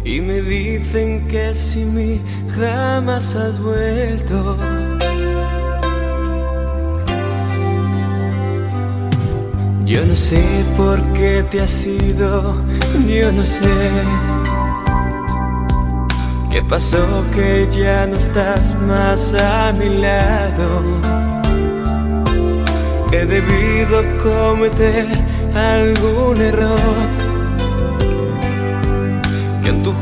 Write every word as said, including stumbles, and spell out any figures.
y me dicen que sin mí jamás has vuelto. Yo no sé por qué te has ido, yo no sé qué pasó que ya no estás más a mi lado. He debido cometer algún error